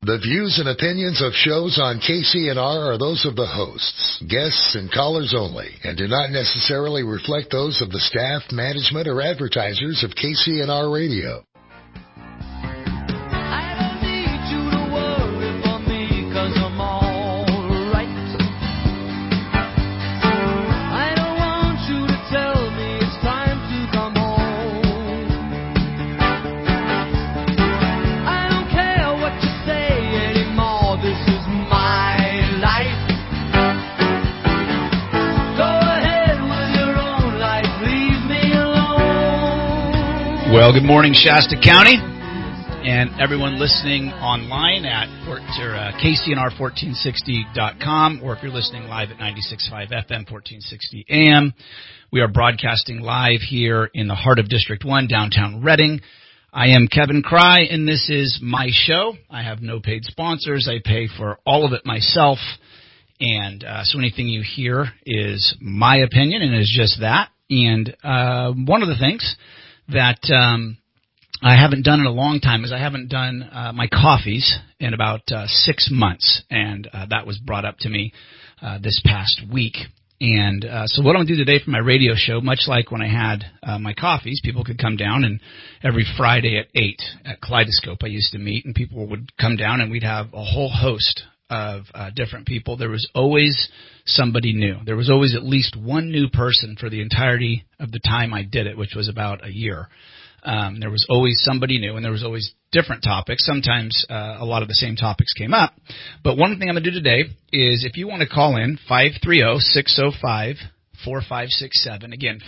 The views and opinions of shows on KCNR are those of the hosts, guests, and callers only, and do not necessarily reflect those of the staff, management, or advertisers of KCNR Radio. Well, good morning, Shasta County, and everyone listening online at KCNR1460.com, or if you're listening live at 96.5 FM, 1460 AM. We are broadcasting live here in the heart of District 1, downtown Reading. I am Kevin Cry, and this is my show. I have no paid sponsors. I pay for all of it myself, and so anything you hear is my opinion, and is just that. And one of the things that I haven't done in a long time is I haven't done my coffees in about 6 months, and that was brought up to me this past week. And so what I'm going to do today for my radio show, much like when I had my coffees, people could come down, and every Friday at 8 at Kaleidoscope I used to meet, and people would come down, and we'd have a whole host of different people. There was always somebody new. There was always at least one new person for the entirety of the time I did it, which was about a year. There was always somebody new, and there was always different topics. Sometimes a lot of the same topics came up. But one thing I'm going to do today is, if you want to call in, 530-605-4567. Again,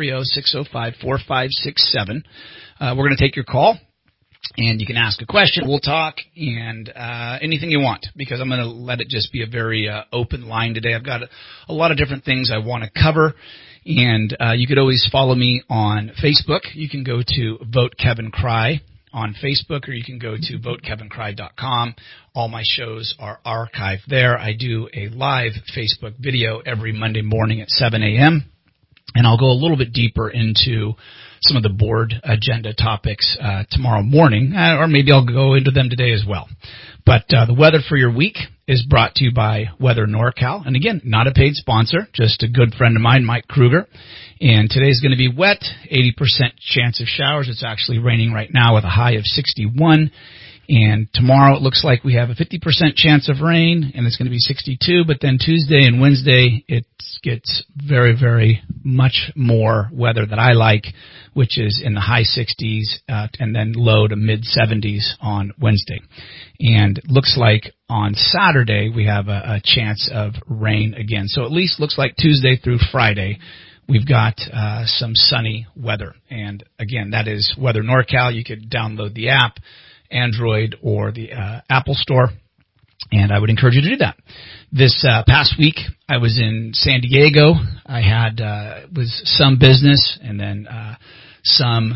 530-605-4567. We're going to take your call. And you can ask a question, we'll talk, and anything you want, because I'm going to let it just be a very open line today. I've got a lot of different things I want to cover, and you could always follow me on Facebook. You can go to Vote Kevin Cry on Facebook, or you can go to votekevincry.com. All my shows are archived there. I do a live Facebook video every Monday morning at 7 a.m., and I'll go a little bit deeper into some of the board agenda topics tomorrow morning, or maybe I'll go into them today as well. But the weather for your week is brought to you by Weather NorCal. And again, not a paid sponsor, just a good friend of mine, Mike Kruger. And today's going to be wet, 80% chance of showers. It's actually raining right now with a high of 61. And tomorrow it looks like we have a 50% chance of rain, and it's going to be 62. But then Tuesday and Wednesday, it gets very, very much more weather that I like, which is in the high 60s and then low to mid-70s on Wednesday. And it looks like on Saturday we have a chance of rain again. So at least looks like Tuesday through Friday we've got some sunny weather. And again, that is Weather NorCal. You could download the app, Android or the Apple Store, and I would encourage you to do that. This past week, I was in San Diego. I had was some business and then some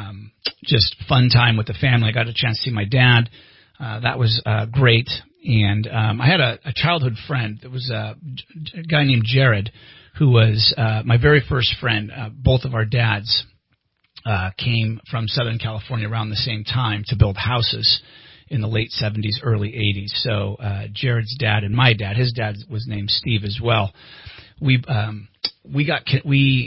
just fun time with the family. I got a chance to see my dad. That was great. And I had a childhood friend. There was a guy named Jared, who was my very first friend. Both of our dads came from Southern California around the same time to build houses in the late 70s, early 80s. So Jared's dad and my dad, his dad was named Steve as well. We met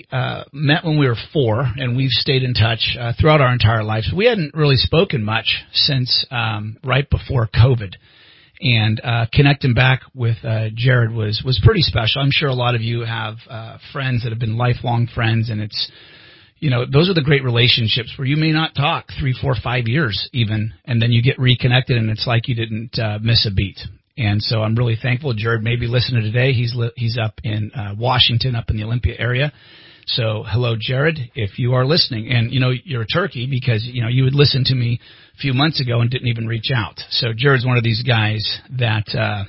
when we were 4, and we've stayed in touch throughout our entire lives. We hadn't really spoken much since right before COVID. And connecting back with Jared was pretty special. I'm sure a lot of you have friends that have been lifelong friends, and it's, you know, those are the great relationships where you may not talk 3, 4, 5 years even, and then you get reconnected, and it's like you didn't miss a beat. And so I'm really thankful. Jared may be listening today. He's up in Washington, up in the Olympia area. So hello, Jared, if you are listening. And, you know, you're a turkey because, you know, you would listen to me a few months ago and didn't even reach out. So Jared's one of these guys that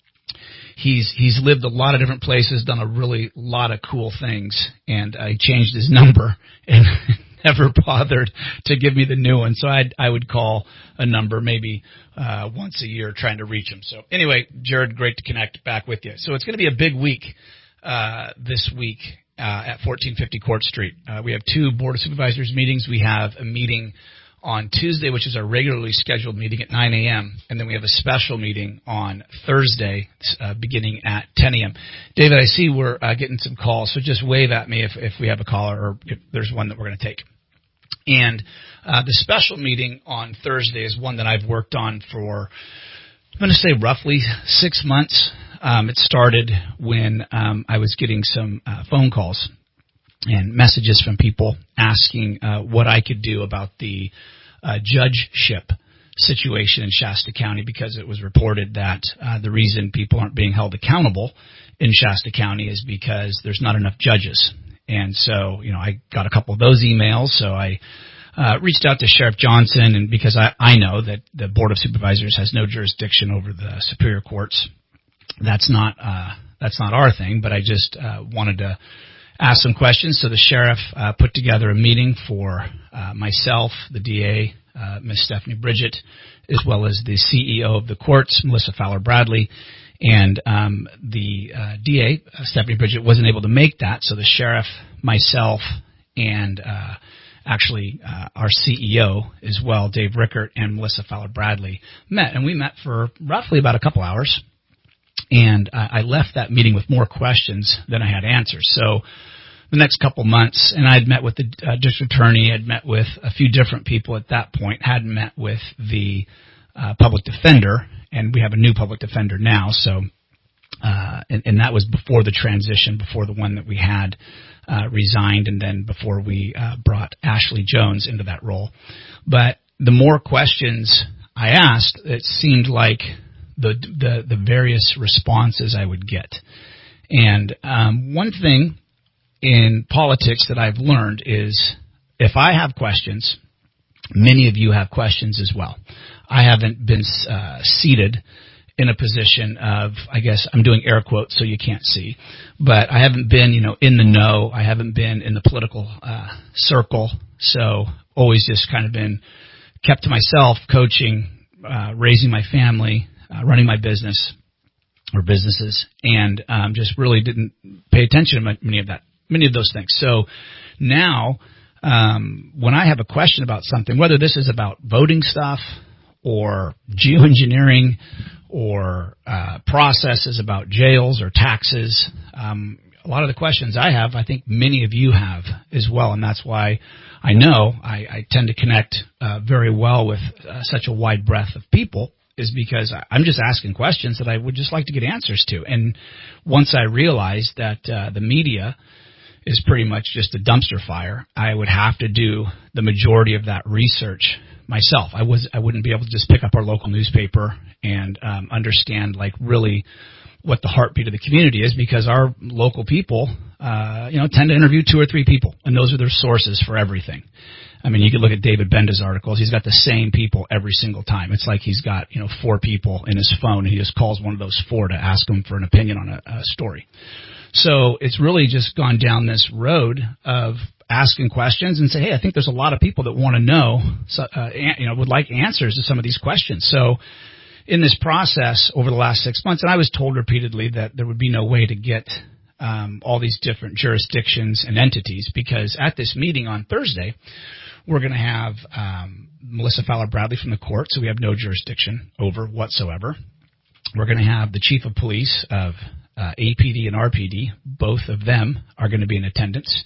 he's lived a lot of different places, done a really lot of cool things, and he changed his number and never bothered to give me the new one. So I would call a number maybe once a year trying to reach him. So anyway, Jared, great to connect back with you. So it's going to be a big week this week at 1450 Court Street. We have 2 Board of Supervisors meetings. We have a meeting on Tuesday, which is our regularly scheduled meeting at 9 a.m., and then we have a special meeting on Thursday beginning at 10 a.m. David, I see we're getting some calls, so just wave at me if we have a caller or if there's one that we're going to take. And the special meeting on Thursday is one that I've worked on for, I'm going to say, roughly 6 months. It started when I was getting some phone calls and messages from people asking what I could do about the judgeship situation in Shasta County, because it was reported that the reason people aren't being held accountable in Shasta County is because there's not enough judges. And so, I got a couple of those emails, so I reached out to Sheriff Johnson, and because I know that the Board of Supervisors has no jurisdiction over the superior courts. That's not our thing, but I just wanted to ask some questions. So the sheriff put together a meeting for myself, the DA, Ms. Stephanie Bridget, as well as the CEO of the courts, Melissa Fowler Bradley, and the DA, Stephanie Bridget, wasn't able to make that. So the sheriff, myself, and actually our CEO as well, Dave Rickert, and Melissa Fowler Bradley met, and we met for roughly about a couple hours. And I left that meeting with more questions than I had answers. So the next couple months, and I'd met with the district attorney, I'd met with a few different people at that point, hadn't met with the public defender, and we have a new public defender now. So, and that was before the transition, before the one that we had resigned, and then before we brought Ashley Jones into that role. But the more questions I asked, it seemed like the various responses I would get. And one thing in politics that I've learned is if I have questions, many of you have questions as well. I haven't been seated in a position of, I guess I'm doing air quotes so you can't see, but I haven't been, in the know. I haven't been in the political circle, so always just kind of been kept to myself, coaching, raising my family, running my business or businesses, and just really didn't pay attention to many of those things. So now, when I have a question about something, whether this is about voting stuff or geoengineering or processes about jails or taxes, a lot of the questions I have, I think many of you have as well, and that's why I know I tend to connect very well with such a wide breadth of people, is because I'm just asking questions that I would just like to get answers to. And once I realized that the media is pretty much just a dumpster fire, I would have to do the majority of that research myself. I wouldn't be able to just pick up our local newspaper and understand really what the heartbeat of the community is, because our local people tend to interview 2 or 3 people, and those are their sources for everything. I mean, you could look at David Benda's articles. He's got the same people every single time. It's like he's got 4 people in his phone, and he just calls one of those 4 to ask them for an opinion on a story. So it's really just gone down this road of asking questions and say, hey, I think there's a lot of people that want to know, would like answers to some of these questions. So in this process over the last 6 months, and I was told repeatedly that there would be no way to get all these different jurisdictions and entities, because at this meeting on Thursday, we're going to have Melissa Fowler Bradley from the court, so we have no jurisdiction over whatsoever. We're going to have the chief of police of APD and RPD. Both of them are going to be in attendance.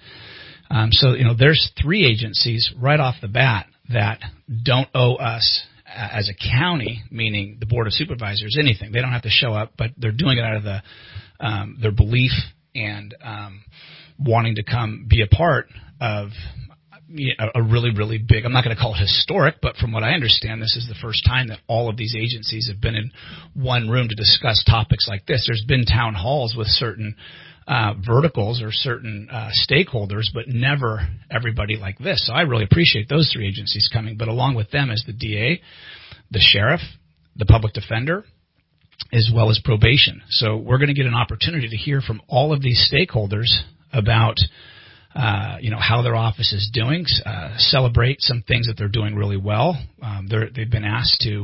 So there's 3 agencies right off the bat that don't owe us as a county, meaning the Board of Supervisors, anything. They don't have to show up, but they're doing it out of their belief and wanting to come be a part of a really, really big, I'm not going to call it historic, but from what I understand, this is the first time that all of these agencies have been in one room to discuss topics like this. There's been town halls with certain verticals or certain stakeholders, but never everybody like this. So I really appreciate those 3 agencies coming, but along with them is the DA, the sheriff, the public defender, as well as probation. So we're going to get an opportunity to hear from all of these stakeholders about how their office is doing, celebrate some things that they're doing really well. They've been asked to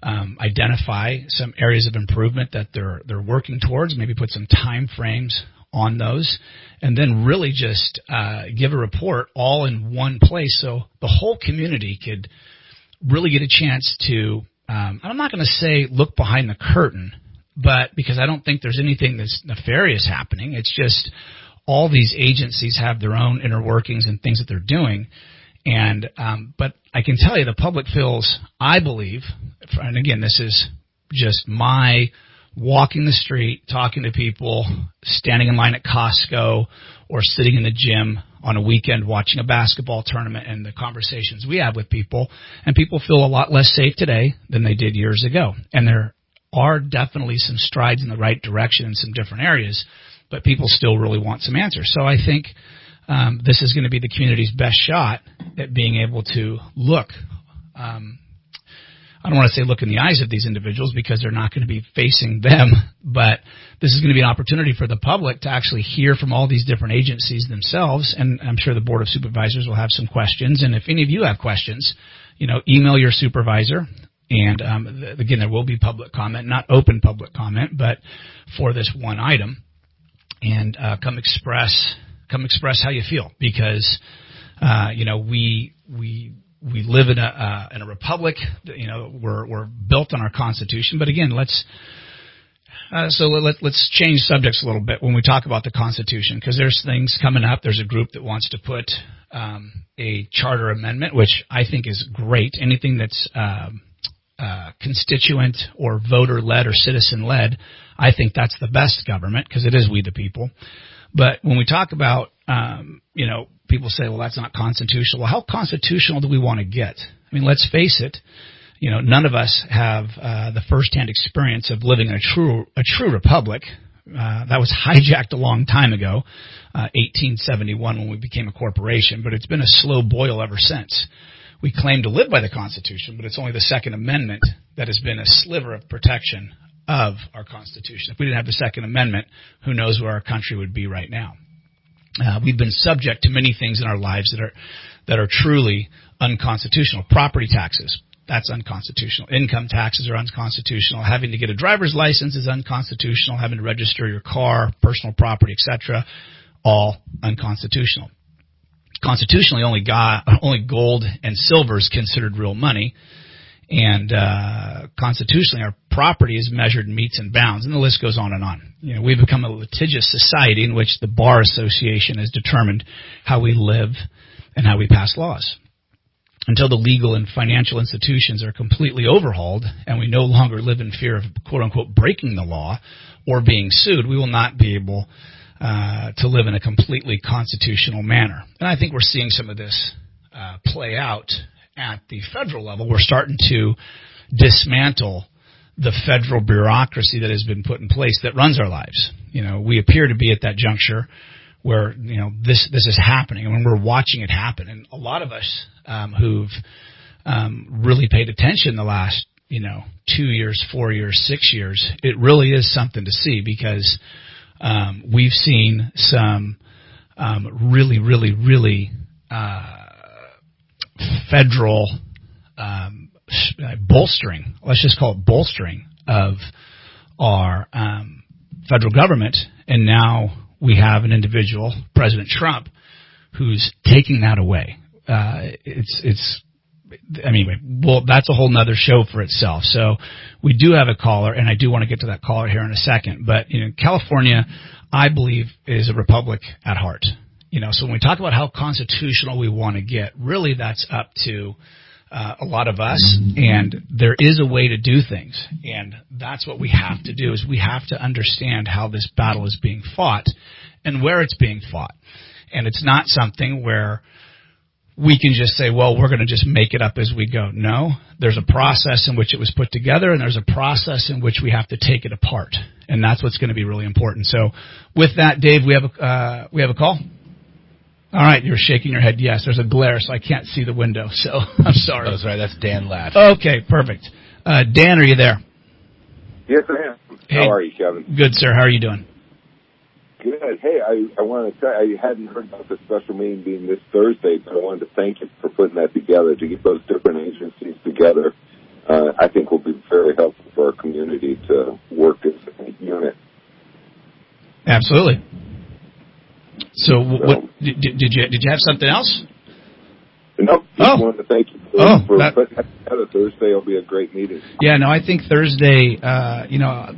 identify some areas of improvement that they're working towards, maybe put some time frames on those, and then really just give a report all in one place so the whole community could really get a chance to, I'm not going to say look behind the curtain, but because I don't think there's anything that's nefarious happening. It's just all these agencies have their own inner workings and things that they're doing. And but I can tell you the public feels, I believe, and again, this is just my walking the street, talking to people, standing in line at Costco, or sitting in the gym on a weekend watching a basketball tournament, and the conversations we have with people, and people feel a lot less safe today than they did years ago. And there are definitely some strides in the right direction in some different areas, but people still really want some answers. So I think this is going to be the community's best shot at being able to look. I don't want to say look in the eyes of these individuals because they're not going to be facing them, but this is going to be an opportunity for the public to actually hear from all these different agencies themselves, and I'm sure the Board of Supervisors will have some questions. And if any of you have questions, email your supervisor. And again, there will be public comment, not open public comment, but for this one item, and come express how you feel, because we live in a republic. We're built on our Constitution. But again, let's change subjects a little bit when we talk about the Constitution, because there's things coming up. There's a group that wants to put a charter amendment, which I think is great. Anything that's constituent or voter-led or citizen-led, I think that's the best government, because it is we the people. But when we talk about, people say, well, that's not constitutional. Well, how constitutional do we want to get? I mean, let's face it. None of us have the firsthand experience of living in a true republic. That was hijacked a long time ago, 1871, when we became a corporation. But it's been a slow boil ever since. We claim to live by the Constitution, but it's only the Second Amendment that has been a sliver of protection of our Constitution. If we didn't have the Second Amendment, who knows where our country would be right now. We've been subject to many things in our lives that are truly unconstitutional. Property taxes, that's unconstitutional. Income taxes are unconstitutional. Having to get a driver's license is unconstitutional. Having to register your car, personal property, etc., all unconstitutional. Constitutionally, only gold and silver is considered real money, and constitutionally, our property is measured in metes and bounds, and the list goes on and on. We've become a litigious society in which the Bar Association has determined how we live and how we pass laws. Until the legal and financial institutions are completely overhauled and we no longer live in fear of, quote-unquote, breaking the law or being sued, we will not be able to live in a completely constitutional manner. And I think we're seeing some of this play out at the federal level. We're starting to dismantle the federal bureaucracy that has been put in place that runs our lives. We appear to be at that juncture where, this is happening, and when we're watching it happen. And a lot of us who've really paid attention the last, 2 years, 4 years, 6 years, it really is something to see, because we've seen some really, really, really federal bolstering, let's just call it bolstering, of our federal government. And now we have an individual, President Trump, who's taking that away. Anyway, well, that's a whole nother show for itself. So we do have a caller, and I do want to get to that caller here in a second. But, California, I believe, is a republic at heart. So when we talk about how constitutional we want to get, really that's up to a lot of us, and there is a way to do things. And that's what we have to do, is we have to understand how this battle is being fought and where it's being fought. And it's not something where we can just say, well, we're going to just make it up as we go. No, there's a process in which it was put together, and there's a process in which we have to take it apart. And that's what's going to be really important. So with that, Dave, we have a call? All right, you're shaking your head. Yes, there's a glare, so I can't see the window. So I'm sorry. That's right. That's Dan Ladd. Okay, perfect. Dan, are you there? Yes, I am. Hey, how are you, Kevin? Good, sir. How are you doing? Good. Hey, I want to say I hadn't heard about the special meeting being this Thursday, but I wanted to thank you for putting that together, to get those different agencies together. I think will be very helpful for our community to work as a unit. Absolutely. So what did you have something else? No, just wanted to thank you for putting that together. Thursday will be a great meeting. Yeah, no, I think Thursday, I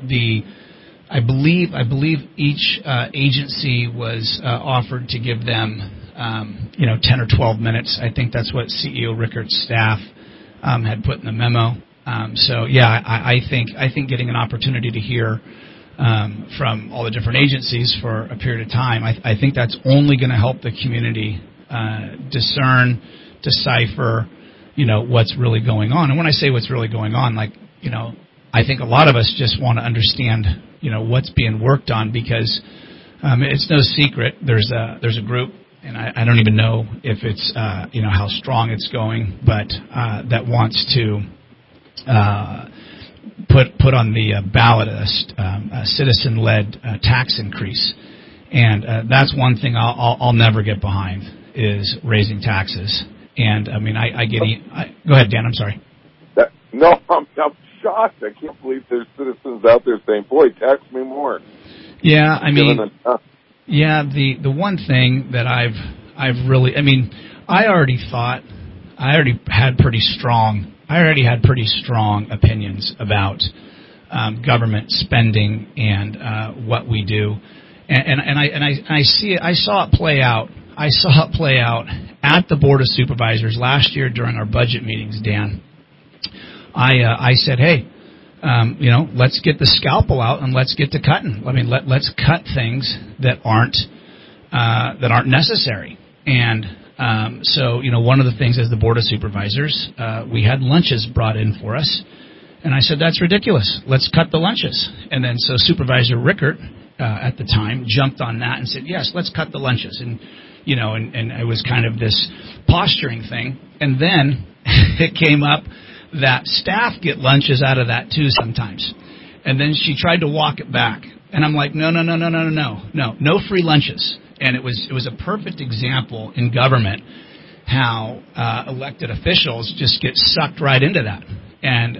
believe each agency was offered to give them, 10 or 12 minutes. I think that's what CEO Rickert's staff had put in the memo. I think getting an opportunity to hear from all the different agencies for a period of time, I think that's only going to help the community discern, decipher, what's really going on. And when I say what's really going on, I think a lot of us just want to understand, what's being worked on, because it's no secret there's a group, and I don't even know if it's how strong it's going, but that wants to put on the ballot a citizen-led tax increase, and that's one thing I'll never get behind, is raising taxes. And I mean, go ahead, Dan. I'm sorry. I'm shocked. I can't believe there's citizens out there saying, "Boy, tax me more." Yeah, I mean, the one thing that I already had pretty strong opinions about government spending and what we do, and I saw it play out. I saw it play out at the Board of Supervisors last year during our budget meetings, Dan. I said, hey, let's get the scalpel out and let's get to cutting. I mean, let's cut things that aren't necessary. And so one of the things as the Board of Supervisors, we had lunches brought in for us, and I said, that's ridiculous. Let's cut the lunches. And then so Supervisor Rickert at the time jumped on that and said, yes, let's cut the lunches. And and it was kind of this posturing thing. And then it came up that staff get lunches out of that too sometimes. And then she tried to walk it back. And I'm like, no free lunches. And it was a perfect example in government how elected officials just get sucked right into that. And,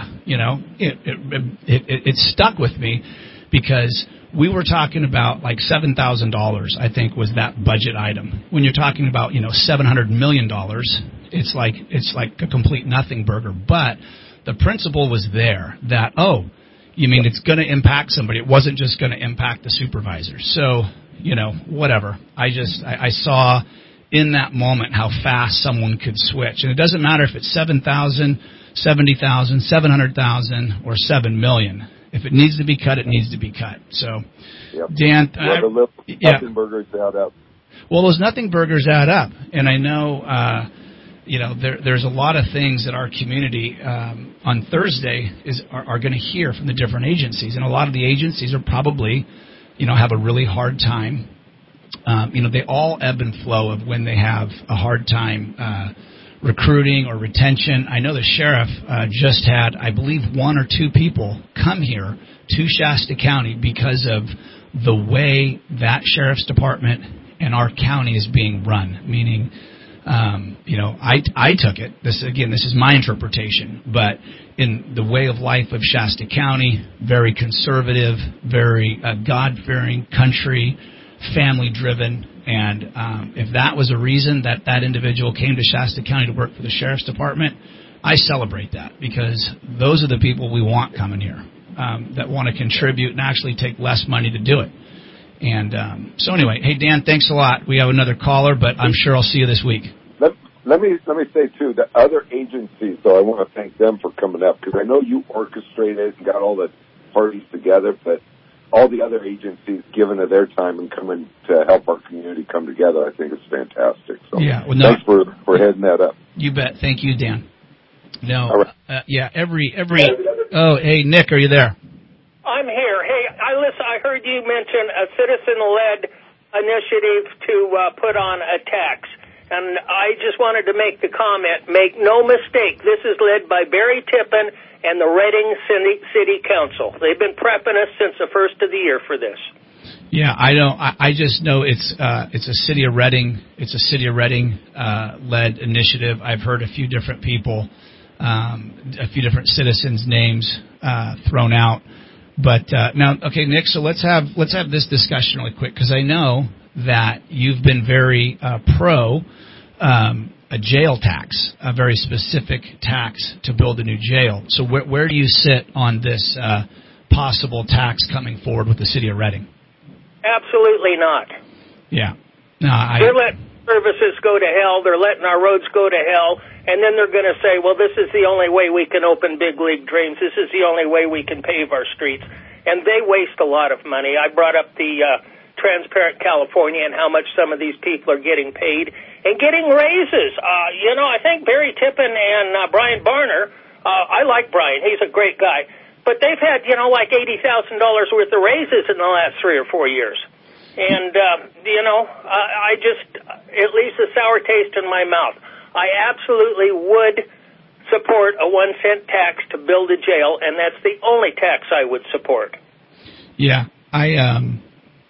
it stuck with me, because we were talking about like $7,000, I think, was that budget item. When you're talking about, $700 million, it's like a complete nothing burger. But the principle was there that, you mean it's going to impact somebody. It wasn't just going to impact the supervisors. So, whatever. I saw in that moment how fast someone could switch. And it doesn't matter if it's 7,000, 70,000, 700,000, or 7 million. If it needs to be cut, it needs to be cut. So, yep. Dan, nothing burgers add up. Well, those nothing burgers add up, and I know, there's a lot of things that our community on Thursday are going to hear from the different agencies, and a lot of the agencies are probably, have a really hard time. They all ebb and flow of when they have a hard time recruiting or retention. I know the sheriff just had, I believe, 1 or 2 people come here to Shasta County because of the way that sheriff's department and our county is being run. Meaning, I took it. This is my interpretation, but in the way of life of Shasta County, very conservative, very God-fearing country, family-driven. And if that was a reason that individual came to Shasta County to work for the Sheriff's Department, I celebrate that, because those are the people we want coming here, that want to contribute and actually take less money to do it. And so anyway, hey, Dan, thanks a lot. We have another caller, but I'm sure I'll see you this week. Let me say, too, the other agencies, though, I want to thank them for coming up, because I know you orchestrated and got all the parties together, but all the other agencies giving of their time and coming to help our community come together, I think it's fantastic. So thanks for heading that up. You bet. Thank you, Dan. No, right. Oh, hey, Nick, are you there? I'm here. Hey, I heard you mention a citizen-led initiative to put on a tax. And I just wanted to make the comment, make no mistake, this is led by Barry Tippin and the Reading City Council. They've been prepping us since the first of the year for this. Yeah, I just know it's a City of Reading. It's a City of Reading led initiative. I've heard a few different people, a few different citizens' names thrown out. But now, okay, Nick. So let's have this discussion really quick, because I know that you've been very pro a jail tax, a very specific tax to build a new jail. So where do you sit on this possible tax coming forward with the city of Reading? Absolutely not. Yeah. No, they're letting services go to hell. They're letting our roads go to hell. And then they're going to say, well, this is the only way we can open big league drains. This is the only way we can pave our streets. And they waste a lot of money. I brought up the Transparent California and how much some of these people are getting paid and getting raises. I think Barry Tippin and Brian Barner, I like Brian. He's a great guy. But they've had, like $80,000 worth of raises in the last 3 or 4 years. And, I just, it leaves a sour taste in my mouth. I absolutely would support a 1-cent tax to build a jail, and that's the only tax I would support. Yeah, and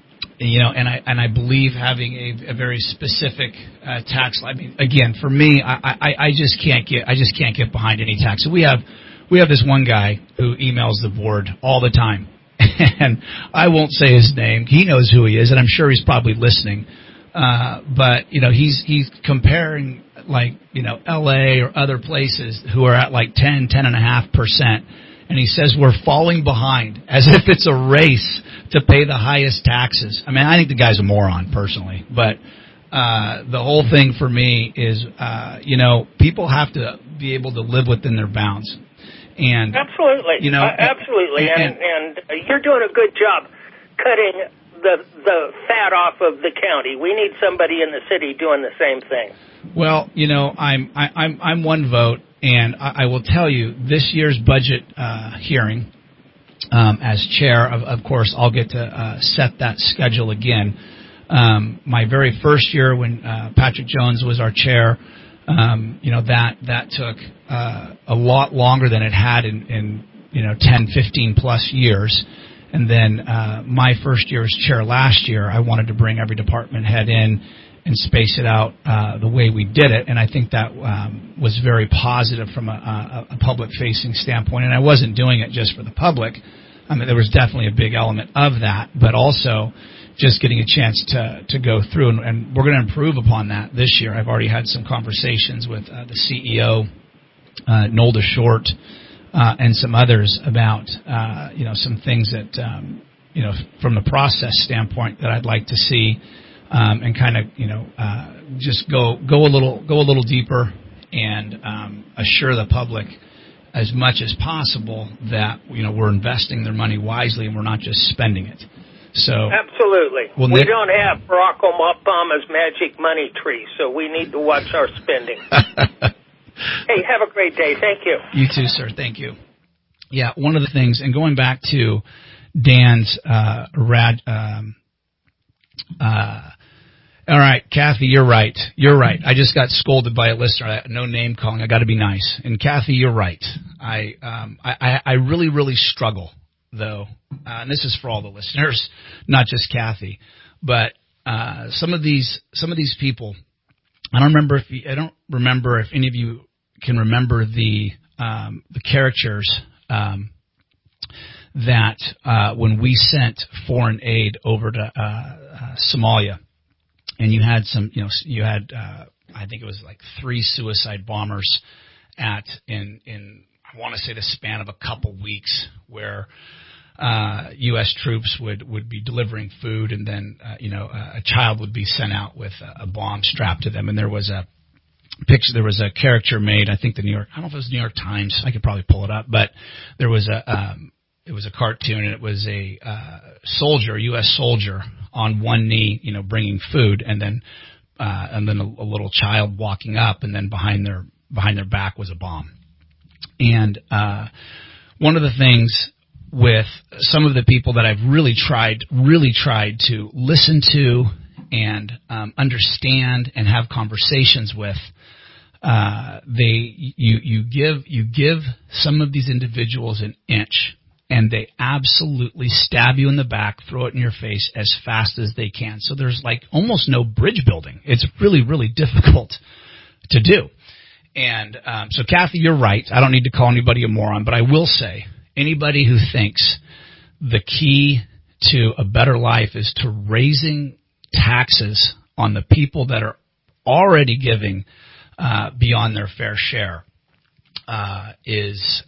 I believe having a very specific tax. I mean, again, for me, I just can't get behind any tax. So we have this one guy who emails the board all the time, and I won't say his name. He knows who he is, and I'm sure he's probably listening. But he's comparing L.A. or other places who are at 10.5%. And he says we're falling behind, as if it's a race to pay the highest taxes. I mean, I think the guy's a moron, personally. But the whole thing for me is, people have to be able to live within their bounds. And absolutely, absolutely. And you're doing a good job cutting the fat off of the county. We need somebody in the city doing the same thing. Well, I'm one vote. And I will tell you, this year's budget hearing, as chair, of course, I'll get to set that schedule again. My very first year when Patrick Jones was our chair, that took a lot longer than it had in 10, 15 plus years. And then my first year as chair last year, I wanted to bring every department head in and space it out the way we did it, and I think that was very positive from a public-facing standpoint. And I wasn't doing it just for the public. I mean, there was definitely a big element of that, but also just getting a chance to go through, and we're going to improve upon that this year. I've already had some conversations with the CEO, Nolda Short, and some others about some things that from the process standpoint that I'd like to see. And kind of, just go a little deeper and assure the public as much as possible that we're investing their money wisely and we're not just spending it. So absolutely, we don't have Barack Obama's magic money tree, so we need to watch our spending. Hey, have a great day. Thank you. You too, sir. Thank you. Yeah, one of the things, and going back to Dan's all right, Kathy, you're right. I just got scolded by a listener. No name calling. I got to be nice. And Kathy, you're right. I really, really struggle, though. And this is for all the listeners, not just Kathy. But some of these people, I don't remember if any of you can remember the caricatures that when we sent foreign aid over to Somalia. And you had I think it was 3 suicide bombers in I want to say the span of a couple weeks, where U.S. troops would be delivering food, and then a child would be sent out with a bomb strapped to them. And there was a picture, there was a caricature made. I think I don't know if it was New York Times. I could probably pull it up, but there was it was a cartoon, and it was a U.S. soldier on one knee, bringing food, and then a little child walking up, and then behind their back was a bomb. And one of the things with some of the people that I've really tried to listen to and understand and have conversations with, you give some of these individuals an inch, and they absolutely stab you in the back, throw it in your face as fast as they can. So there's almost no bridge building. It's really, really difficult to do. And so, Kathy, you're right. I don't need to call anybody a moron, but I will say, anybody who thinks the key to a better life is to raising taxes on the people that are already giving beyond their fair share is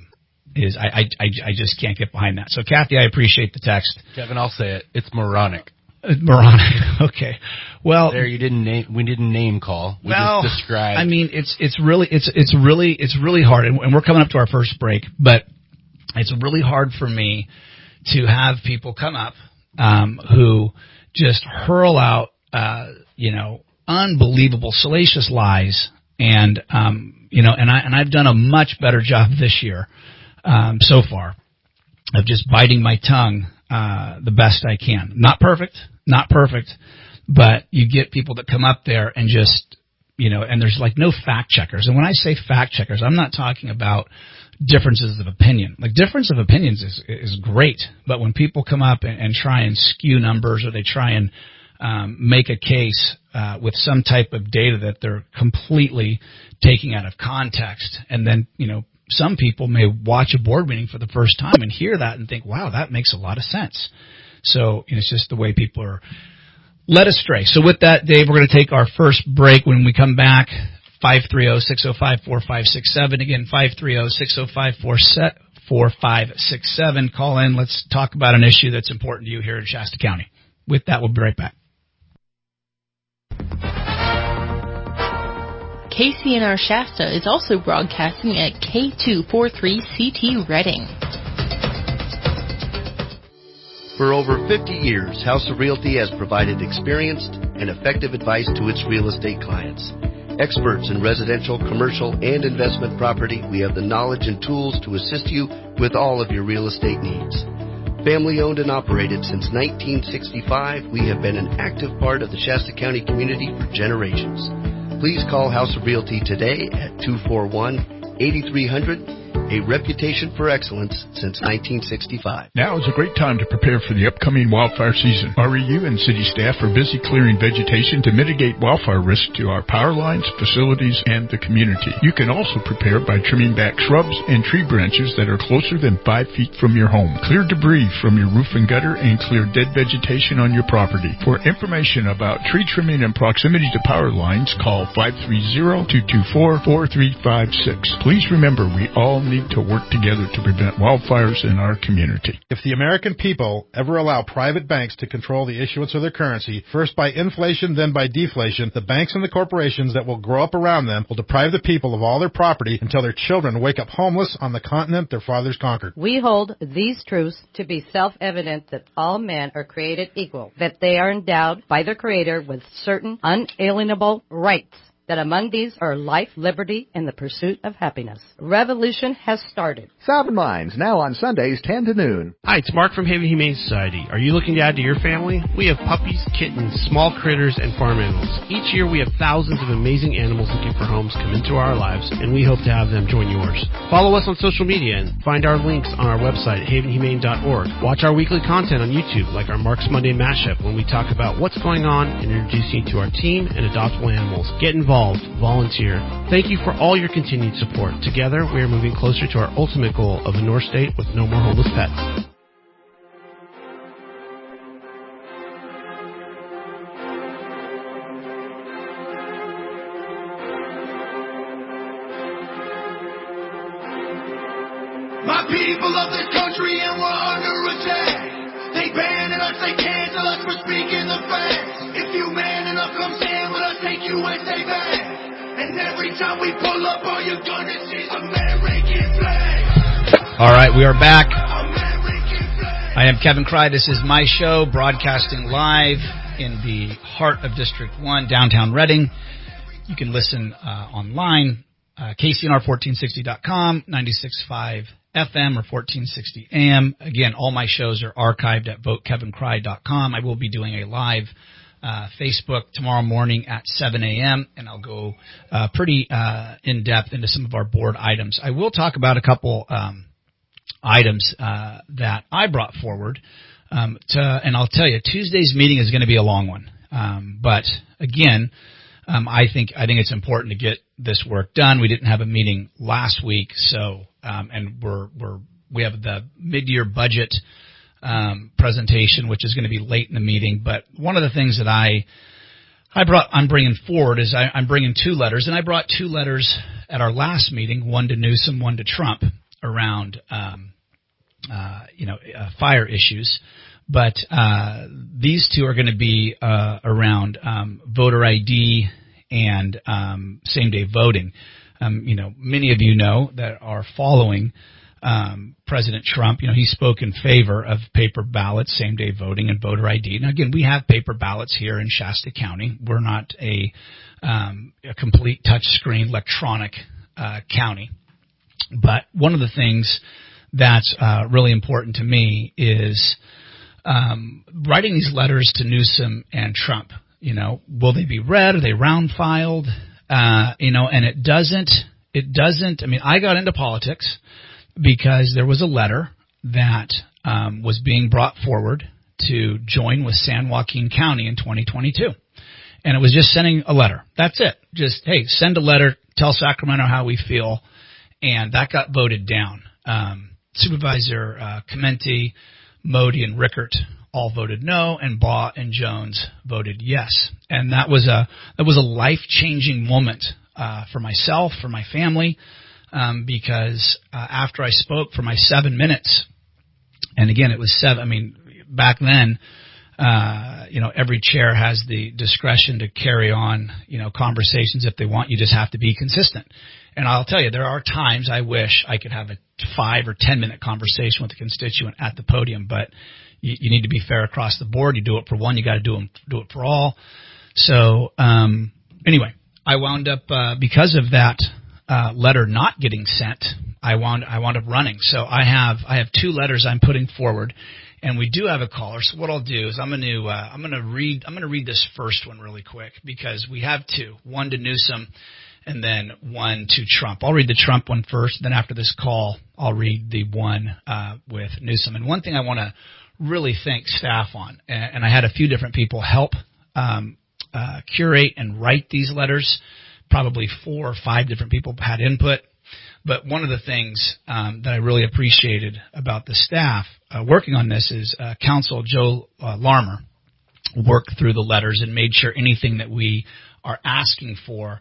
I just can't get behind that. So, Kathy, I appreciate the text. Kevin, I'll say it. It's moronic. Moronic. Okay. Well, there we didn't name call. We just described. I mean, it's really hard, and we're coming up to our first break, but it's really hard for me to have people come up who just hurl out unbelievable salacious lies, and I've done a much better job this year so far of just biting my tongue the best I can. Not perfect, but you get people that come up there and just, and there's like no fact checkers. And when I say fact checkers, I'm not talking about differences of opinion. Like, difference of opinions is great, but when people come up and try and skew numbers, or they try and make a case with some type of data that they're completely taking out of context, and then, some people may watch a board meeting for the first time and hear that and think, wow, that makes a lot of sense. So it's just the way people are led astray. So with that, Dave, we're going to take our first break. When we come back, 530-605-4567. Again, 530-605-4567. Call in. Let's talk about an issue that's important to you here in Shasta County. With that, we'll be right back. KCNR Shasta is also broadcasting at K243CT Reading. For over 50 years, House of Realty has provided experienced and effective advice to its real estate clients. Experts in residential, commercial, and investment property, we have the knowledge and tools to assist you with all of your real estate needs. Family owned and operated since 1965, we have been an active part of the Shasta County community for generations. Please call House of Realty today at 241-8300, a reputation for excellence since 1965. Now is a great time to prepare for the upcoming wildfire season. REU and city staff are busy clearing vegetation to mitigate wildfire risk to our power lines, facilities, and the community. You can also prepare by trimming back shrubs and tree branches that are closer than 5 feet from your home. Clear debris from your roof and gutter, and clear dead vegetation on your property. For information about tree trimming and proximity to power lines, call 530-224-4356. Please remember, we all need to work together to prevent wildfires in our community. If the American people ever allow private banks to control the issuance of their currency, first by inflation, then by deflation, the banks and the corporations that will grow up around them will deprive the people of all their property until their children wake up homeless on the continent their fathers conquered. We hold these truths to be self-evident, that all men are created equal, that they are endowed by their Creator with certain unalienable rights, that among these are life, liberty, and the pursuit of happiness. Revolution has started. Southern Minds, now on Sundays, 10 to noon. Hi, it's Mark from Haven Humane Society. Are you looking to add to your family? We have puppies, kittens, small critters, and farm animals. Each year we have thousands of amazing animals looking for homes come into our lives, and we hope to have them join yours. Follow us on social media and find our links on our website, havenhumane.org. Watch our weekly content on YouTube, like our Mark's Monday Mashup, when we talk about what's going on and introduce you to our team and adoptable animals. Get involved. Volunteer. Thank you for all your continued support. Together, we are moving closer to our ultimate goal of a North State with no more homeless pets. My people of this country, and we're under attack. They banning us, they cancel us for speaking the facts. If you man enough, come stand with us, take USA back. And every time we pull up, all you're gonna see is American flag. All right, we are back. I am Kevin Cry. This is my show, broadcasting live in the heart of District 1, downtown Reading. You can listen online, KCNR1460.com, 96.5 FM or 1460 AM. Again, all my shows are archived at votekevincry.com. I will be doing a live Facebook tomorrow morning at 7 a.m., and I'll go pretty in-depth into some of our board items. I will talk about a couple items that I brought forward, and I'll tell you, Tuesday's meeting is going to be a long one. But again, I think it's important to get this work done. We didn't have a meeting last week, so and we have the mid-year budget presentation, which is going to be late in the meeting. But one of the things that I'm bringing forward is I'm bringing 2 letters, and I brought 2 letters at our last meeting, one to Newsom, one to Trump, around fire issues. But these 2 are going to be around voter ID and same-day voting. Many of you know that are following President Trump. He spoke in favor of paper ballots, same-day voting, and voter ID. Now, again, we have paper ballots here in Shasta County. We're not a complete touchscreen electronic county. But one of the things that's really important to me is writing these letters to Newsom and Trump. Will they be read? Are they round filed? And it doesn't, I got into politics because there was a letter that was being brought forward to join with San Joaquin County in 2022. And it was just sending a letter. That's it. Just, hey, send a letter, tell Sacramento how we feel. And that got voted down. Supervisor Clemente, Modi, and Rickert all voted no, and Baugh and Jones voted yes. And that was a life-changing moment for myself, for my family, because after I spoke for my 7 minutes, and again, it was 7. Back then, every chair has the discretion to carry on, conversations if they want. You just have to be consistent. And I'll tell you, there are times I wish I could have a 5 or 10 minute conversation with a constituent at the podium, but you need to be fair across the board. You do it for one, you got to do it for all. So anyway, I wound up because of that letter not getting sent. I wound up running. So I have 2 letters I'm putting forward, and we do have a caller. So what I'll do is I'm going to read this first one really quick because we have 2, one to Newsom and then one to Trump. I'll read the Trump one first. Then after this call, I'll read the one with Newsom. And one thing I want to really thank staff on, and I had a few different people help curate and write these letters. Probably 4 or 5 different people had input. But one of the things that I really appreciated about the staff working on this is Counsel Joe Larmer worked through the letters and made sure anything that we are asking for,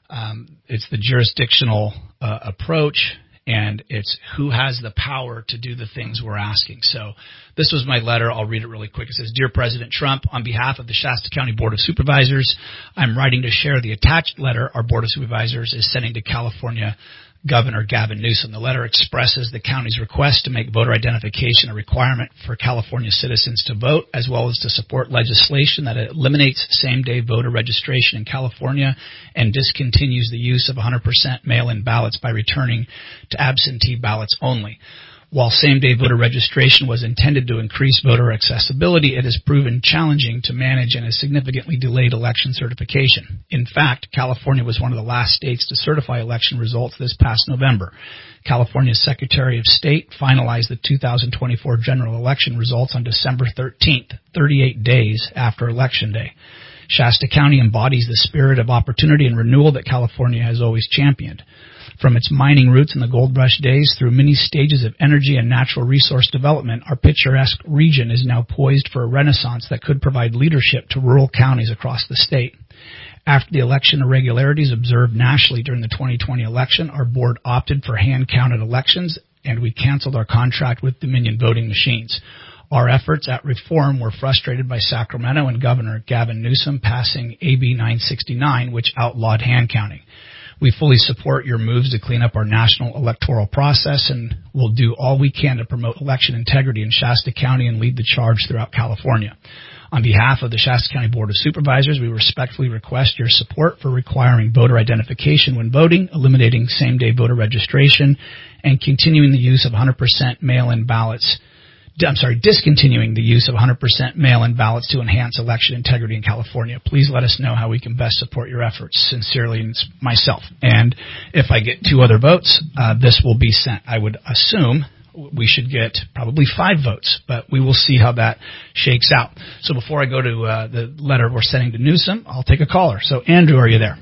it's the jurisdictional approach, and it's who has the power to do the things we're asking. So this was my letter. I'll read it really quick. It says, Dear President Trump, on behalf of the Shasta County Board of Supervisors, I'm writing to share the attached letter our Board of Supervisors is sending to California Governor Gavin Newsom. The letter expresses the county's request to make voter identification a requirement for California citizens to vote, as well as to support legislation that eliminates same-day voter registration in California and discontinues the use of 100% mail-in ballots by returning to absentee ballots only. While same-day voter registration was intended to increase voter accessibility, it has proven challenging to manage and has significantly delayed election certification. In fact, California was one of the last states to certify election results this past November. California's Secretary of State finalized the 2024 general election results on December 13th, 38 days after Election Day. Shasta County embodies the spirit of opportunity and renewal that California has always championed. From its mining roots in the gold rush days through many stages of energy and natural resource development, our picturesque region is now poised for a renaissance that could provide leadership to rural counties across the state. After the election irregularities observed nationally during the 2020 election, our board opted for hand-counted elections, and we canceled our contract with Dominion Voting Machines. Our efforts at reform were frustrated by Sacramento and Governor Gavin Newsom passing AB 969, which outlawed hand counting. We fully support your moves to clean up our national electoral process, and will do all we can to promote election integrity in Shasta County and lead the charge throughout California. On behalf of the Shasta County Board of Supervisors, we respectfully request your support for requiring voter identification when voting, eliminating same-day voter registration, and continuing the use of 100% mail-in ballots. Discontinuing the use of 100% mail-in ballots to enhance election integrity in California. Please let us know how we can best support your efforts. Sincerely, myself. And if I get 2 other votes, this will be sent. I would assume we should get probably 5 votes, but we will see how that shakes out. So before I go to the letter we're sending to Newsom, I'll take a caller. So Andrew, are you there?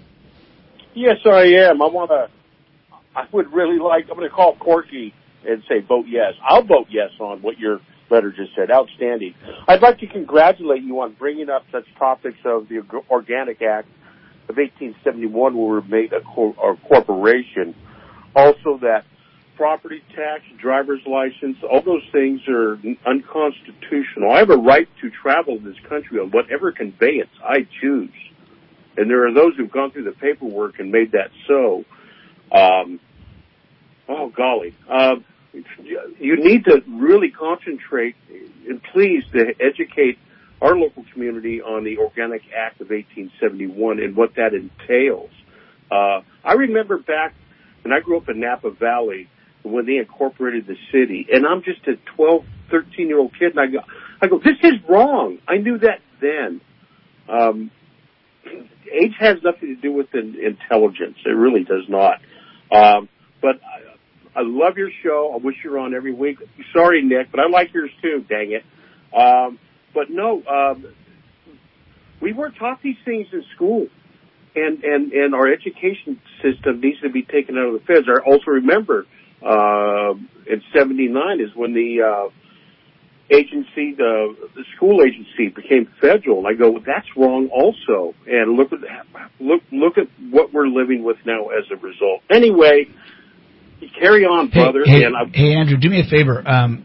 Yes, I am. I'm going to call Corky and say vote yes. I'll vote yes on what you're letter just said. Outstanding. I'd like to congratulate you on bringing up such topics of the Organic Act of 1871, where we made a corporation. Also, that property tax, driver's license, all those things are unconstitutional. I have a right to travel this country on whatever conveyance I choose. And there are those who've gone through the paperwork and made that so. Oh, golly. You need to really concentrate and please to educate our local community on the Organic Act of 1871 and what that entails. I remember back when I grew up in Napa Valley when they incorporated the city, and I'm just a 12, 13-year-old kid, and I go, this is wrong. I knew that then. Age has nothing to do with intelligence. It really does not. But I love your show. I wish you were on every week. Sorry, Nick, but I like yours too, dang it. But no, we weren't taught these things in school. And our education system needs to be taken out of the feds. I also remember in 79 is when the agency, the school agency became federal. And I go, that's wrong also. And look at what we're living with now as a result. Anyway, carry on, brother. Hey, Andrew, do me a favor.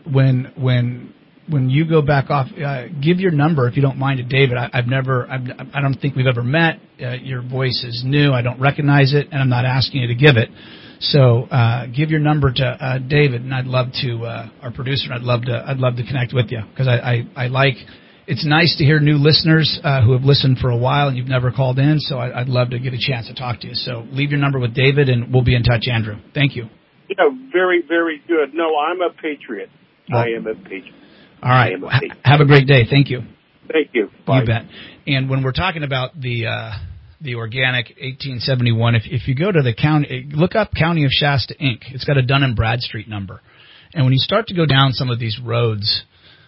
When you go back off, give your number if you don't mind to David. I don't think we've ever met. Your voice is new. I don't recognize it, and I'm not asking you to give it. So give your number to David, and I'd love to our producer. I'd love to connect with you because I like. It's nice to hear new listeners who have listened for a while and you've never called in. So I'd love to get a chance to talk to you. So leave your number with David, and we'll be in touch, Andrew. Thank you. Yeah, very, very good. No, I'm a patriot. Well, I am a patriot. All right. Have a great day. Thank you. Thank you. Bye. You bet. And when we're talking about the Organic 1871, if you go to the county, look up County of Shasta Inc. It's got a Dun & Bradstreet number. And when you start to go down some of these roads,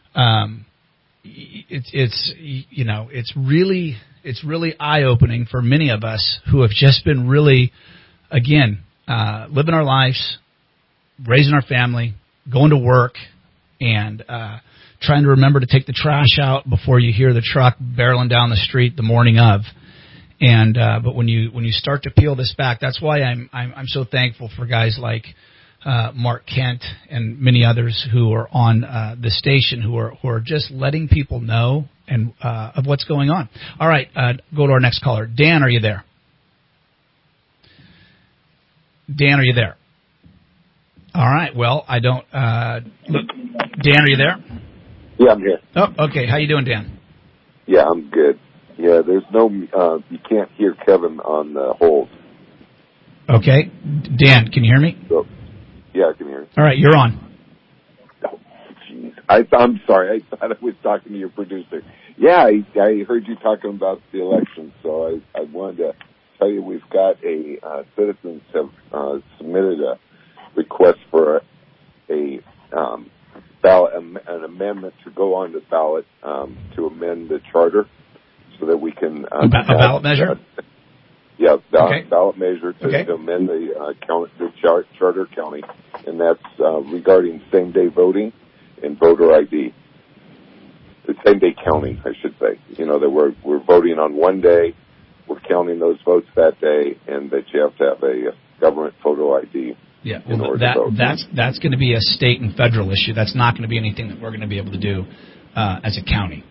it's really eye-opening for many of us who have just been really, again, living our lives, raising our family, going to work, and trying to remember to take the trash out before you hear the truck barreling down the street the morning of. And but when you start to peel this back, that's why I'm so thankful for guys like Mark Kent and many others who are on the station who are just letting people know and of what's going on. All right, go to our next caller. Dan, are you there? Dan, are you there? All right. Well, I don't. Look, Dan, are you there? Yeah, I'm here. Oh, okay. How you doing, Dan? Yeah, I'm good. Yeah, there's no. You can't hear Kevin on the hold. Okay, Dan, can you hear me? So, yeah, I can hear you. All right, you're on. Oh, jeez. I'm sorry. I thought I was talking to your producer. Yeah, I heard you talking about the election, so I wanted to tell you we've got citizens have submitted a request for a ballot, an amendment to go on the ballot to amend the charter so that we can a ballot measure. Ballot measure to amend the charter county, and that's regarding same-day voting and voter ID. The same-day counting, I should say. You know that we're voting on one day, we're counting those votes that day, and that you have to have a government photo ID. Yeah, well, that's going to be a state and federal issue. That's not going to be anything that we're going to be able to do as a county.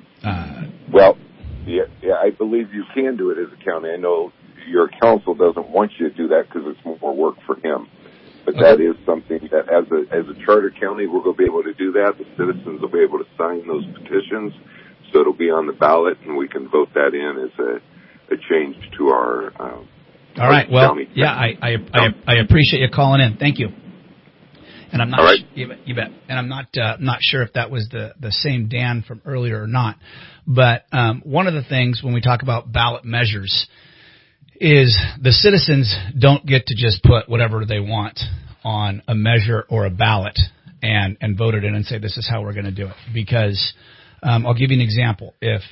I believe you can do it as a county. I know your council doesn't want you to do that because it's more work for him. But that is something that as a charter county, we're going to be able to do that. The citizens will be able to sign those petitions, so it'll be on the ballot, and we can vote that in as a change to our all right. Well, yeah, I appreciate you calling in. Thank you. And I'm not you bet. And I'm not sure if that was the same Dan from earlier or not. But one of the things when we talk about ballot measures is the citizens don't get to just put whatever they want on a measure or a ballot and vote it in and say this is how we're going to do it. Because I'll give you an example. If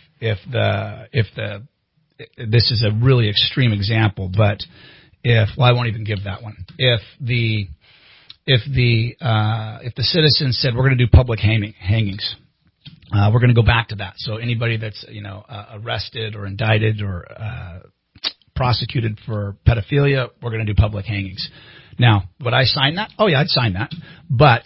this is a really extreme example, but I won't even give that one. If if the citizens said we're going to do public hangings, we're going to go back to that. So anybody that's arrested or indicted or prosecuted for pedophilia, we're going to do public hangings. Now, would I sign that? Oh yeah, I'd sign that. But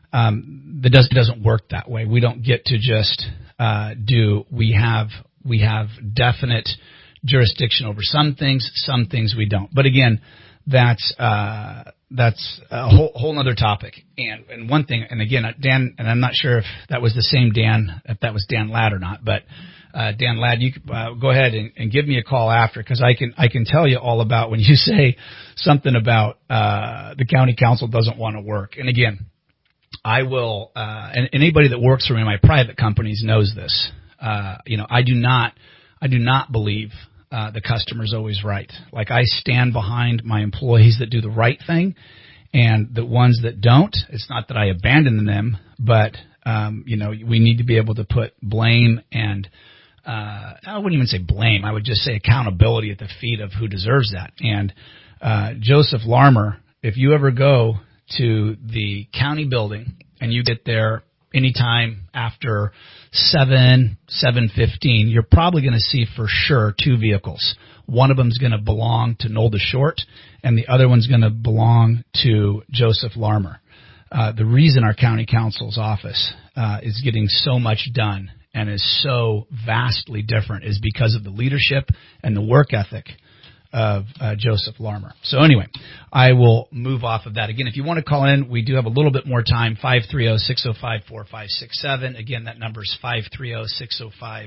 it doesn't work that way. We don't get to just we have definite jurisdiction over some things we don't. But again, that's a whole other topic. And one thing, and again, Dan, and I'm not sure if that was the same Dan, if that was Dan Ladd or not, but Dan Ladd, you go ahead and give me a call after, because I can tell you all about when you say something about the county council doesn't want to work. And again, I will, and anybody that works for me in my private companies knows this. I do not believe the customer's always right. Like, I stand behind my employees that do the right thing, and the ones that don't, it's not that I abandon them, but we need to be able to put blame and I wouldn't even say blame. I would just say accountability at the feet of who deserves that. And Joseph Larmer, if you ever go to the county building and you get there anytime after 7:15, you're probably going to see for sure two vehicles. One of them is going to belong to Nolda Short, and the other one's going to belong to Joseph Larmer. The reason our county council's office is getting so much done and is so vastly different is because of the leadership and the work ethic of Joseph Larmer. So anyway, I will move off of that. Again, if you want to call in, we do have a little bit more time, 530-605-4567. Again, that number is 530-605-4567.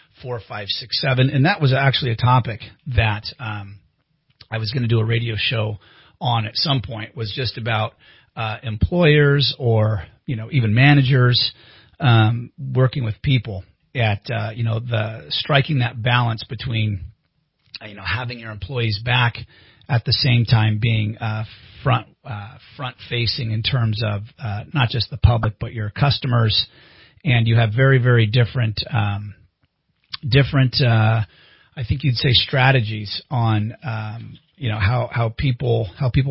And that was actually a topic that I was going to do a radio show on at some point, was just about employers or even managers working with people at the striking that balance between having your employees back at the same time being front facing in terms of not just the public but your customers. And you have very, very different I think you'd say strategies on how people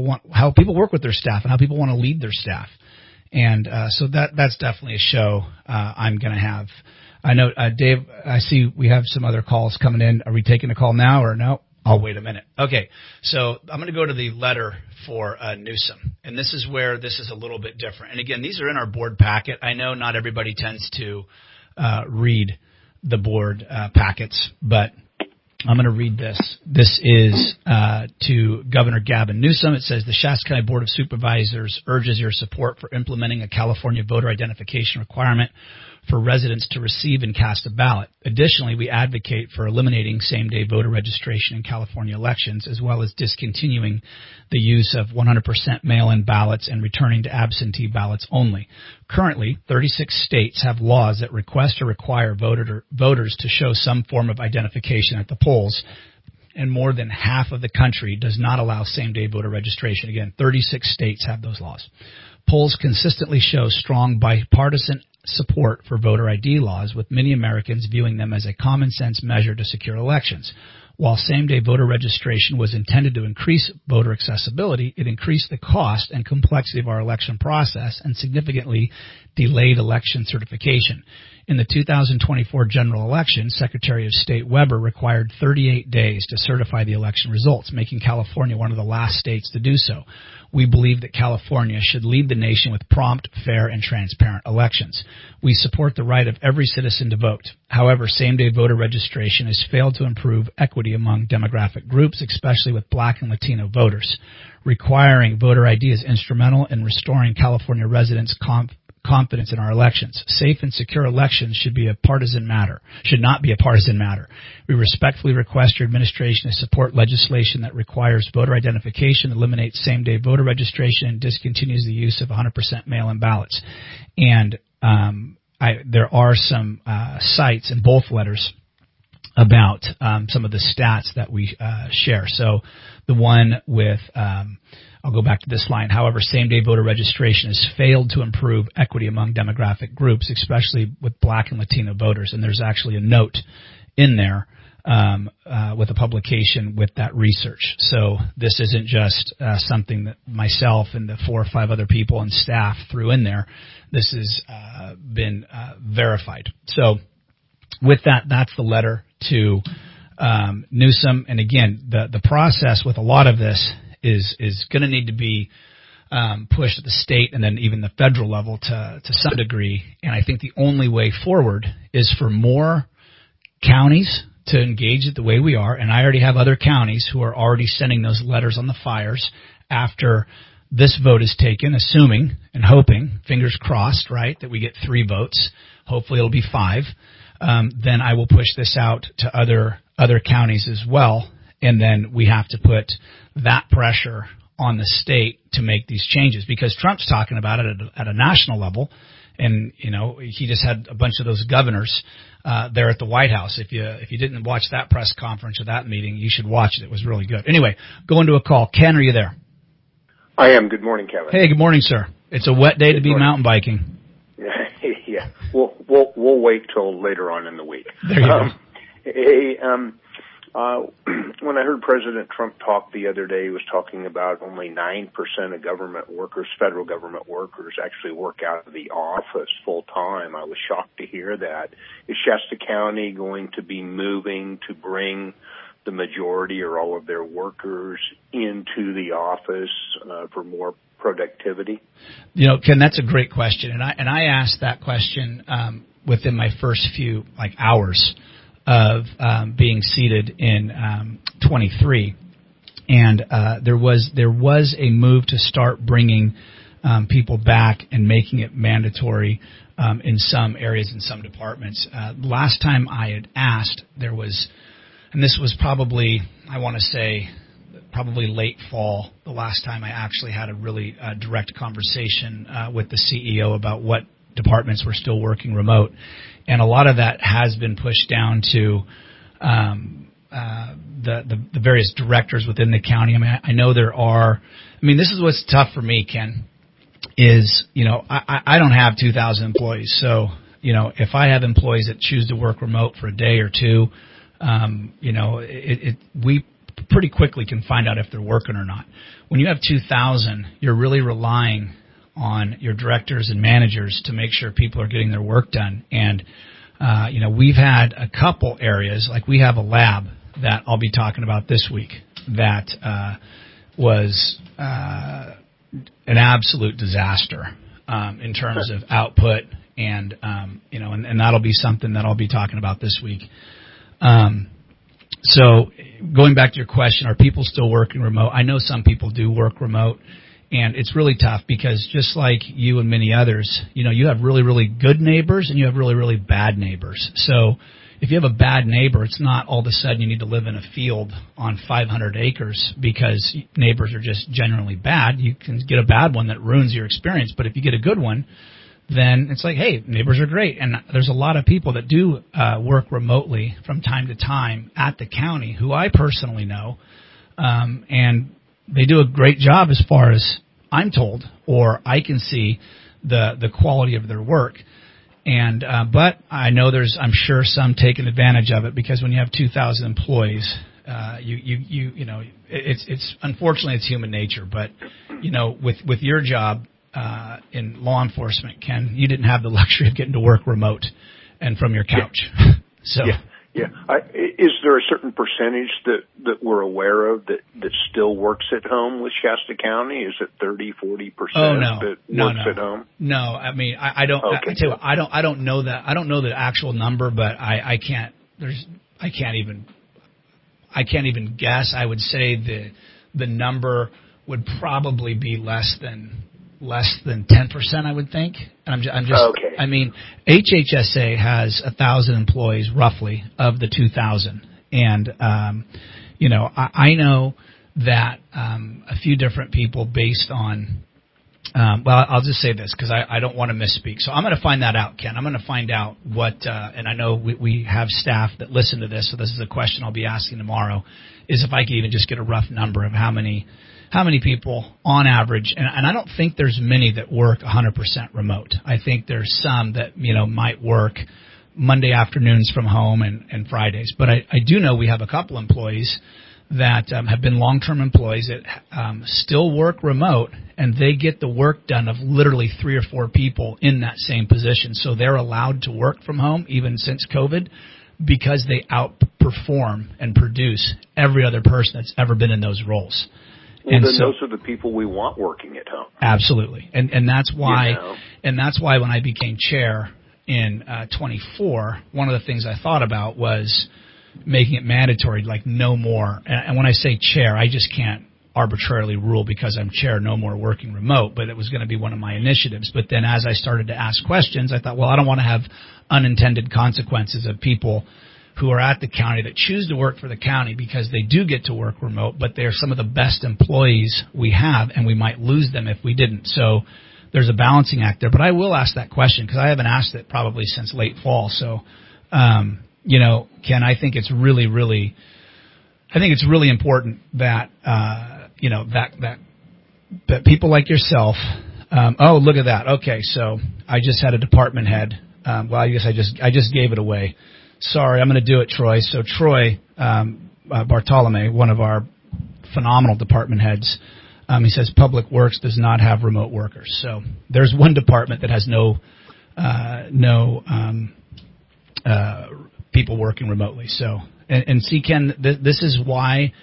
work with their staff and how people want to lead their staff. And so that's definitely a show I'm going to have. I know, Dave, I see we have some other calls coming in. Are we taking a call now or no? I'll wait a minute. Okay, so I'm going to go to the letter for Newsom. And this is where this is a little bit different. And again, these are in our board packet. I know not everybody tends to read the board packets, but I'm going to read this. This is to Governor Gavin Newsom. It says, the Shasta County Board of Supervisors urges your support for implementing a California voter identification requirement for residents to receive and cast a ballot. Additionally, we advocate for eliminating same-day voter registration in California elections, as well as discontinuing the use of 100% mail-in ballots and returning to absentee ballots only. Currently, 36 states have laws that request or require voters to show some form of identification at the polls, and more than half of the country does not allow same-day voter registration. Again, 36 states have those laws. Polls consistently show strong bipartisan support for voter ID laws, with many Americans viewing them as a common-sense measure to secure elections. While same-day voter registration was intended to increase voter accessibility, it increased the cost and complexity of our election process and significantly delayed election certification. In the 2024 general election, Secretary of State Weber required 38 days to certify the election results, making California one of the last states to do so. We believe that California should lead the nation with prompt, fair, and transparent elections. We support the right of every citizen to vote. However, same-day voter registration has failed to improve equity among demographic groups, especially with Black and Latino voters. Requiring voter ID is instrumental in restoring California residents' confidence in our elections. Safe and secure elections should not be a partisan matter. We respectfully request your administration to support legislation that requires voter identification, eliminates same-day voter registration, and discontinues the use of 100% mail-in ballots. And there are some cites in both letters about some of the stats that we share. So the one with I'll go back to this line. However, same-day voter registration has failed to improve equity among demographic groups, especially with Black and Latino voters. And there's actually a note in there with a publication with that research. So this isn't just something that myself and the 4 or 5 other people and staff threw in there. This has been verified. So with that, that's the letter to Newsom. And again, the process with a lot of this is going to need to be pushed at the state and then even the federal level to some degree. And I think the only way forward is for more counties to engage it the way we are. And I already have other counties who are already sending those letters on the fires after this vote is taken, assuming and hoping, fingers crossed, right, that we get 3 votes. Hopefully it'll be 5. Then I will push this out to other counties as well. And then we have to put that pressure on the state to make these changes, because Trump's talking about it at a national level. And, you know, he just had a bunch of those governors there at the White House. If you didn't watch that press conference or that meeting, you should watch it. It was really good. Anyway, going to a call. Ken, are you there? I am. Good morning, Kevin. Hey, good morning, sir. It's a wet day to be mountain biking. Yeah. We'll wait till later on in the week. There you go. Hey, when I heard President Trump talk the other day, he was talking about only 9% of government workers, federal government workers, actually work out of the office full time. I was shocked to hear that. Is Shasta County going to be moving to bring the majority or all of their workers into the office for more productivity? You know, Ken, that's a great question, and I asked that question within my first few hours of being seated in 23, and there was a move to start bringing people back and making it mandatory in some areas, in some departments. Last time I had asked, there was, and this was probably, I want to say, probably late fall, the last time I actually had a really direct conversation with the CEO about what departments were still working remote. And a lot of that has been pushed down to the various directors within the county. I mean, I know there are. I mean, this is what's tough for me, Ken. Is, you know, I don't have 2,000 employees, so, you know, if I have employees that choose to work remote for a day or two, you know, we pretty quickly can find out if they're working or not. When you have 2,000, you're really relying on your directors and managers to make sure people are getting their work done. And, you know, we've had a couple areas, like we have a lab that I'll be talking about this week that was an absolute disaster in terms of output. And, you know, and that'll be something that I'll be talking about this week. So going back to your question, are people still working remote? I know some people do work remote. And it's really tough because just like you and many others, you know, you have really, really good neighbors and you have really, really bad neighbors. So if you have a bad neighbor, it's not all of a sudden you need to live in a field on 500 acres because neighbors are just generally bad. You can get a bad one that ruins your experience. But if you get a good one, then it's like, hey, neighbors are great. And there's a lot of people that do work remotely from time to time at the county who I personally know, and they do a great job as far as I'm told, or I can see the quality of their work. And but I know I'm sure some taking advantage of it, because when you have 2,000 employees, you know, it's unfortunately it's human nature. But you know, with your job in law enforcement, Ken, you didn't have the luxury of getting to work remote and from your couch. Yeah. So. Yeah. Is there a certain percentage that we're aware of that still works at home with Shasta County? Is it 30, 40% that works at home? No, I mean, I don't. Okay. I tell you what, I don't know that. I don't know the actual number, but I can't even guess. I would say the number would probably be less than 10%, I would think. I'm just. Okay. I mean, HHSA has 1,000 employees roughly of the 2,000, and you know, I know that a few different people based on. Well, I'll just say this because I don't want to misspeak. So I'm going to find that out, Ken. I'm going to find out what, and I know we have staff that listen to this, so this is a question I'll be asking tomorrow, is if I could even just get a rough number of how many people on average, and I don't think there's many that work 100% remote. I think there's some that, you know, might work Monday afternoons from home and Fridays. But I do know we have a couple employees that have been long-term employees that still work remote, and they get the work done of literally 3 or 4 people in that same position. So they're allowed to work from home even since COVID because they outperform and produce every other person that's ever been in those roles. Well, and then those are the people we want working at home. Absolutely. And that's why and that's why when I became chair in 24, one of the things I thought about was making it mandatory, like no more. And when I say chair, I just can't arbitrarily rule because I'm chair, no more working remote, but it was going to be one of my initiatives. But then as I started to ask questions, I thought, well, I don't want to have unintended consequences of people who are at the county that choose to work for the county because they do get to work remote, but they're some of the best employees we have, and we might lose them if we didn't. So there's a balancing act there. But I will ask that question because I haven't asked it probably since late fall. So, Ken, I think it's really, really, important that, that people like yourself, oh, look at that. Okay. So I just had a department head. Well, I guess I just gave it away. Sorry. I'm going to do it, Troy. So Troy, Bartolome, one of our phenomenal department heads, he says Public Works does not have remote workers. So there's one department that has no people working remotely. So, and see, Ken, this is why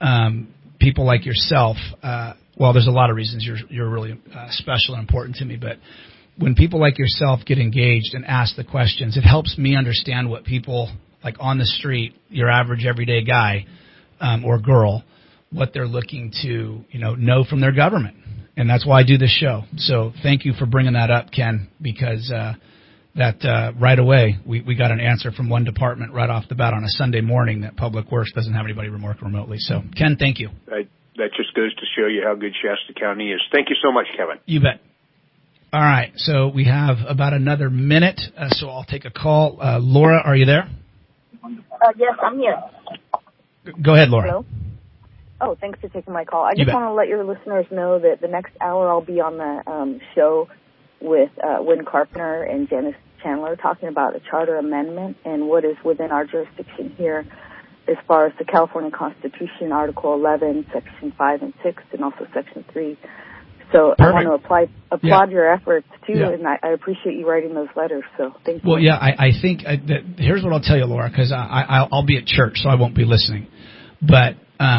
people like yourself, well, there's a lot of reasons you're really special and important to me, but when people like yourself get engaged and ask the questions, it helps me understand what people like on the street, your average everyday guy or girl, what they're looking to know from their government. And that's why I do this show. So thank you for bringing that up, Ken, because that right away we got an answer from one department right off the bat on a Sunday morning that Public Works doesn't have anybody working remotely. So, Ken, thank you. That just goes to show you how good Shasta County is. Thank you so much, Kevin. You bet. All right, so we have about another minute, so I'll take a call. Laura, are you there? Yes, I'm here. Go ahead, Laura. Hello? Oh, thanks for taking my call. I just want to let your listeners know that the next hour I'll be on the show with Wynn Carpenter and Janice Chandler talking about a charter amendment and what is within our jurisdiction here as far as the California Constitution, Article 11, Section 5 and 6, and also Section 3. So perfect. I want to applaud your efforts, too, and I appreciate you writing those letters. So thank you. Well, yeah, I think that here's what I'll tell you, Laura, because I'll be at church, so I won't be listening. But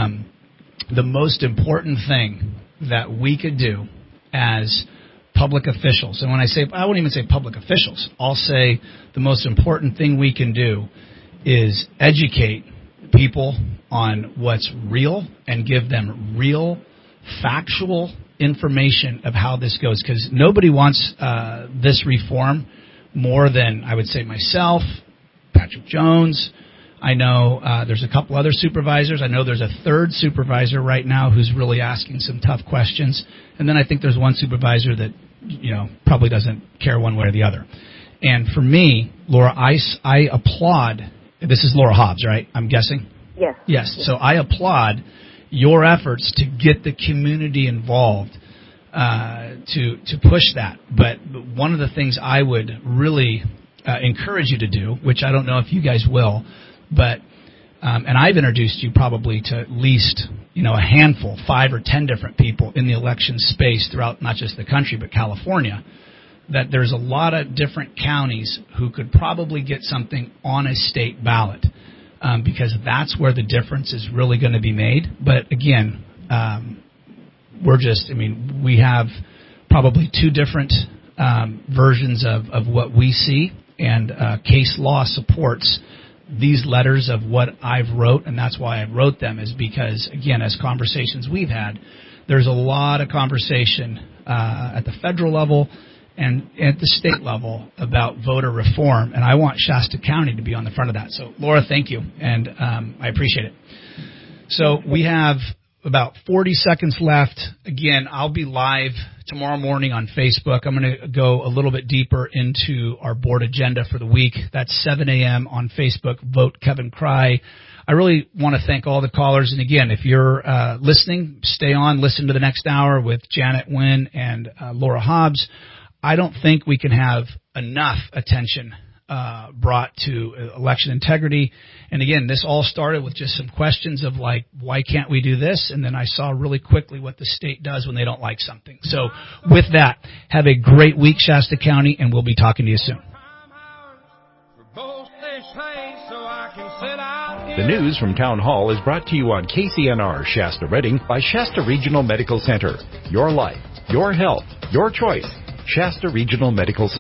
the most important thing that we could do as public officials, and when I won't even say public officials, I'll say the most important thing we can do is educate people on what's real and give them real, factual information of how this goes, because nobody wants this reform more than, I would say, myself, Patrick Jones. I know there's a couple other supervisors. I know there's a third supervisor right now who's really asking some tough questions. And then I think there's one supervisor that, probably doesn't care one way or the other. And for me, Laura, I applaud, this is Laura Hobbs, right? I'm guessing? Yes. Yes. So I applaud your efforts to get the community involved, to push that. But one of the things I would really encourage you to do, which I don't know if you guys will, but and I've introduced you probably to at least a handful, 5 or 10 different people in the election space throughout not just the country but California, that there's a lot of different counties who could probably get something on a state ballot. Because that's where the difference is really going to be made. But again, we have probably 2 different versions of what we see, and case law supports these letters of what I've wrote, and that's why I wrote them, is because, again, as conversations we've had, there's a lot of conversation at the federal level and at the state level about voter reform, and I want Shasta County to be on the front of that. So, Laura, thank you, and I appreciate it. So we have about 40 seconds left. Again, I'll be live tomorrow morning on Facebook. I'm going to go a little bit deeper into our board agenda for the week. That's 7 a.m. on Facebook. Vote Kevin Cry. I really want to thank all the callers. And again, if you're listening, stay on, listen to the next hour with Janet Wynn and Laura Hobbs. I don't think we can have enough attention brought to election integrity. And again, this all started with just some questions of like, why can't we do this? And then I saw really quickly what the state does when they don't like something. So with that, have a great week, Shasta County, and we'll be talking to you soon. The news from Town Hall is brought to you on KCNR Shasta Redding by Shasta Regional Medical Center. Your life, your health, your choice. Shasta Regional Medical Center.